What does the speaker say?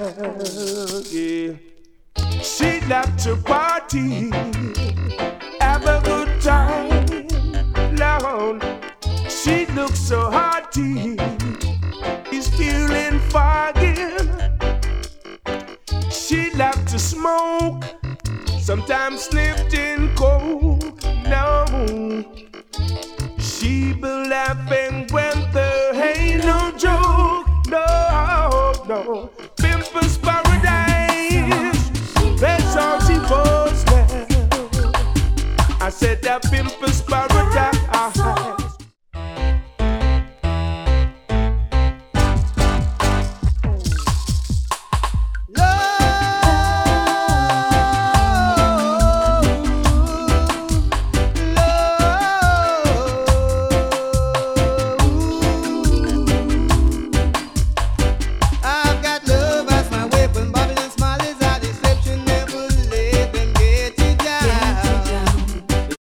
Yeah. She loved to party, have a good time, Lord. She looks so hearty, is feeling foggy. She loved to smoke, sometimes sniffed in coke. No, she be laughing